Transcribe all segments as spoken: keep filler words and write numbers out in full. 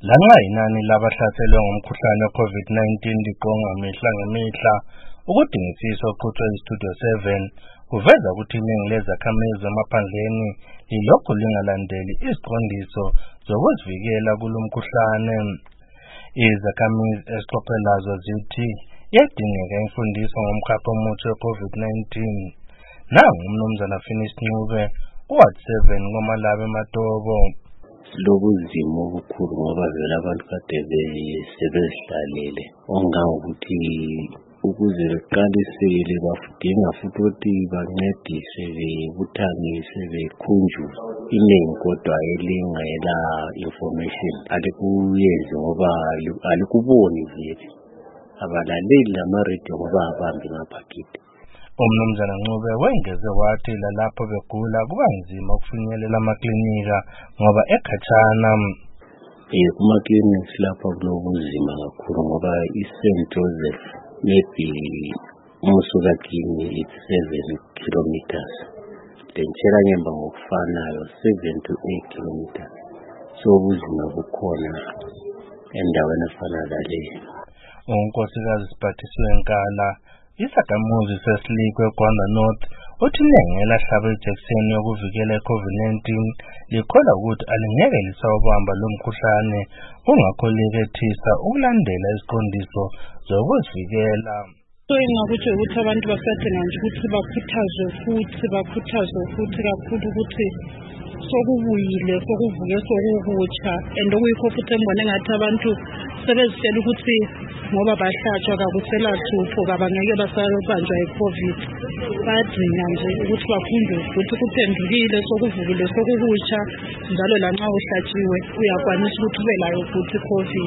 Lanxa inani labahlaselwe ngumkhuhlane we-COVID nineteen liqonga mihla ngemihla, ukudingisiswa oqhutshwe yiStudio seven kuveza ukuthi iningi lezakhamizi emaphandleni lilokhu lingalandeli iziqondiso zokuzivikela kulo mkhuhlane. Izakhamizi esixoxe lazo zithi iyadingeka imfundiso ngomkhapha omuthi we-COVID nineteen. Nangu uMnumzana Finis Ncube, uWard seven koMalawi eMatobo. Lokuzima okukhulu ngoba vele abantu kade sebezihlalele ongangokuthi ukuze beqalisele bafudinga futhi ukuthi bancedise bebuthanise bekhunjuzwe iningi kodwa elingayela information alikuyenzi ngoba alikuboni vele abalaleli lama-radio ngoba abambi ngaphakithi. UMnumzana Ncube wengeze wathi lalapho begula kuba nzima ukufinyelela amaklinika ngoba ekhatshana. Eh kuma-clinics lapha kunobunzima kakhulu ngoba i-Saint Joseph maybe umusuka kini it's seven kilometers. Lentshela ngemba ngokufanayo seven to eight kilometers. So ubunzima bukhona endaweni efana naleyo. uNkosikazi Siphathiswe Nkala, isakhamuzi sesilikwe eGwanda North, uthi iningi elahlaba ijekiseni yokuvikela i-COVID nineteen likholwa ukuthi alingeke lisawubamba lo mkhuhlane, kungakho likethisa ukulandela iziqondiso zokuzivikela. So engakuthi ukuthi abantu basadinga nje ukuthi bakhuthazwe futhi bakhuthazwe futhi kakhulu ukuthi sokubuyile sokuvuke sokukutsha and okuyikho futhi embone ngathi abantu sebezitshela ukuthi ngoba bahlatshwa kakusela thupho kabangeke basabanjwa yi-COVID. Bayadinga nje ukuthi bafunde ukuthi kuphendukile sokuvukile sokukutsha njalo lanxa uhlatshiwe uyakwanisa ukuthi ube layo futhi i-COVID.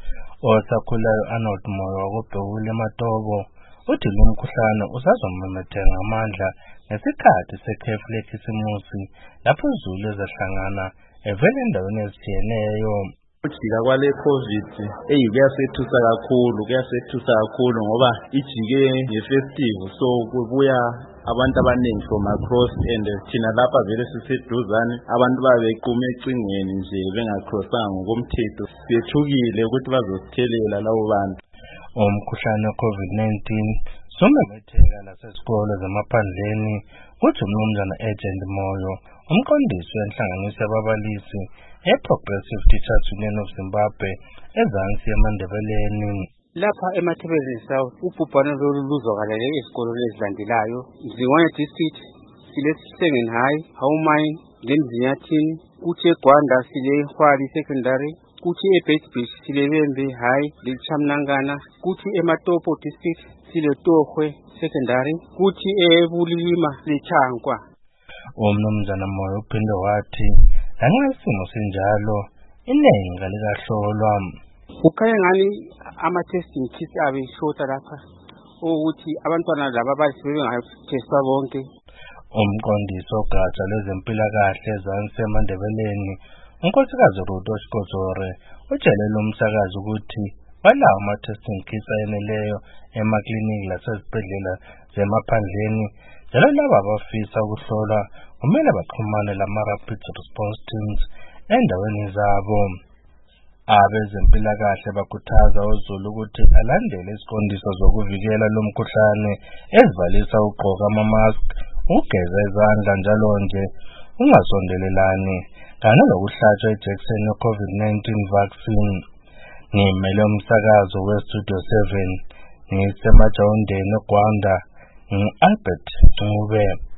Osakhulayo Arnold Moyo wakobhekule eMatobo uthi lo mkhuhlane usazomemetheka ngamandla ngesikhathi sekhefu lekhisimusi lapho izulu ezahlangana evela endaweni ezitshiyeneyo. Ukujika kwale COVID eyi kuyasethusa kakhulu kuyasethusa kakhulu ngoba ijike nge-festive so kubuya abantu abaningi from across and thina lapha vele siseduzane abantu babequme ecingweni nje bengacrossanga ngokomthetho sethukile ukuthi bazosithelela labo bantu. Umkhuhlane we-COVID nineteen somemetheka lasesikole zamaphandleni kuthi uMnumzana Agent Moyo, umqondisi wenhlanganiso yababalisi e-Progressive Teachers Union of Zimbabwe ezansi eMandebeleni. Lapha eMathebeleni South ubhubhane lolu luzokalele ezikoleni ezilandelayo. Zingwane District sile Sengen High, Hawumine, Ngenzinyathini, kuthi eGwanda sile Hwali Secondary, kuthi eBeit Beach sile Bembe High, leChamnangana, kuthi eMatopo District sile Tohwe Secondary, kuthi eBulilima leChankwa. UMnumzana Moyo uphinde wathi lanxa isimo sinjalo iningi kalikahlolwa. Kukhanya ngani ama-testing kits abe shota lapha ukuthi abantwana laba bayisebenzisa bonke. Umqondisi ogatsha lwezempilakahle ezansi eMandebeleni uNkosikazi Ruto Shkozore utshele lo msakazi ukuthi balawo ama-testing kits ayeneleyo emakliniki lasezibhedlela zemaphandleni njalo laba abafisa ukuhlolwa kumele baxhumane lama-rapid response teams endaweni zabo. Abezempilakahle bakhuthaza uZulu ukuthi alandele iziqondiso zokuvikela lo mkhuhlane ezibalisa ukugqoka ama-mask, ukugeza izandla njalo nje, ungasondelelani kanye nokuhlatshwa ijekiseni ye-COVID nineteen vaccine. Ngimele umsakazo we-Studio seven ngisemajawundeni eGwanda, ngi-Albert Ncube.